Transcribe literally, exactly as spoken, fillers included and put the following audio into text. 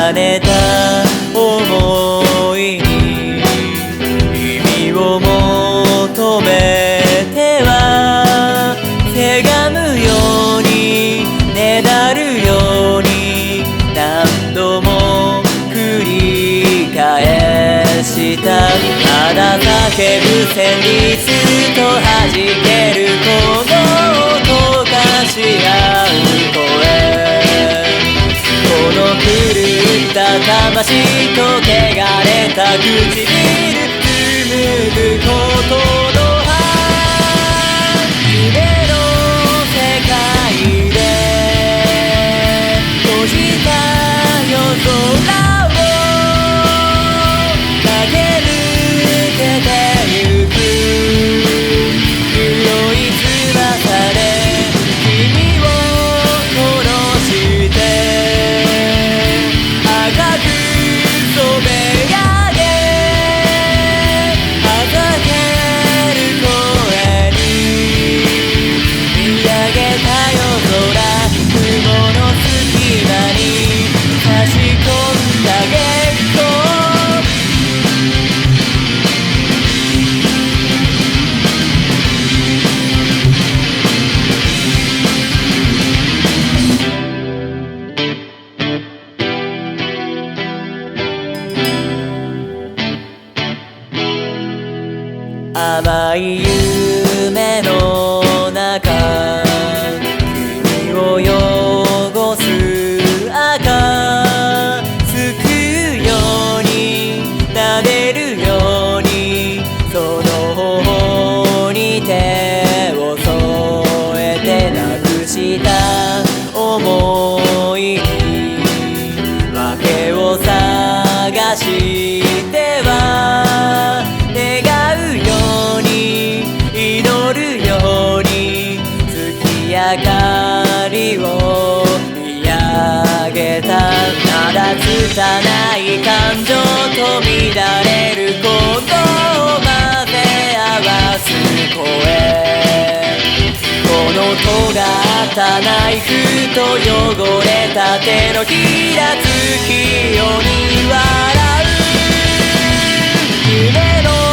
ねた想いに意味を求めてはせがむようにねだるように何度も繰り返したまだ叫ぶ旋律と弾ける鼓動を溶かし合う声この狂った魂と汚れた唇紡ぐことの葉夢の世界で閉じた夜空を駆け抜けてゆく黒い翼で君を殺して赤く染め上げはざける声に見上げた夜空雲の隙間に差し込んだ月光甘い夢の中君を汚す赤すくうように撫でるようにその頬に手を添えてなくした想いに訳を探しては願うように祈るように月明かりを見上げたまだ拙い感情と乱れる鼓動を混ぜ合わす声この尖ったナイフと汚れた手のひらつきように笑う夢の